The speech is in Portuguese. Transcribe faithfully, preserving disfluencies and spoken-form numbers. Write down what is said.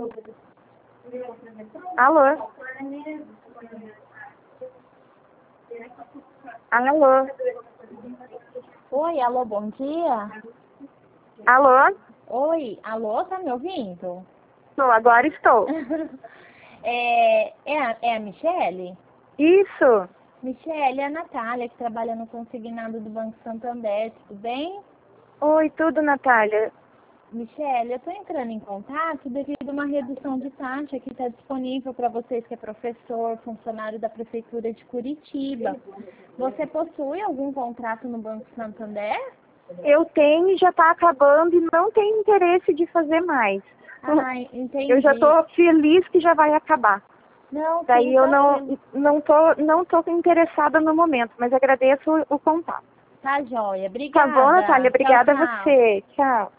Alô? Alô? Oi, alô, bom dia. Alô? Oi, alô, tá me ouvindo? Estou, agora estou. é, é, a, é a Michele? Isso. Michele, é a Natália, que trabalha no consignado do Banco Santander, tudo bem? Oi, tudo, Natália. Michele, eu estou entrando em contato devido a uma redução de taxa que está disponível para vocês que é professor, funcionário da Prefeitura de Curitiba. Você possui algum contrato no Banco Santander? Eu tenho e já está acabando e não tenho interesse de fazer mais. Ah, entendi. Eu já estou feliz que já vai acabar. Não, Daí sim, eu tranquilo. não não tô, não tô interessada no momento, mas agradeço o, o contato. Tá joia. Obrigada. Tá bom, Natália? Obrigada Tchau, a tchau. você. Tchau.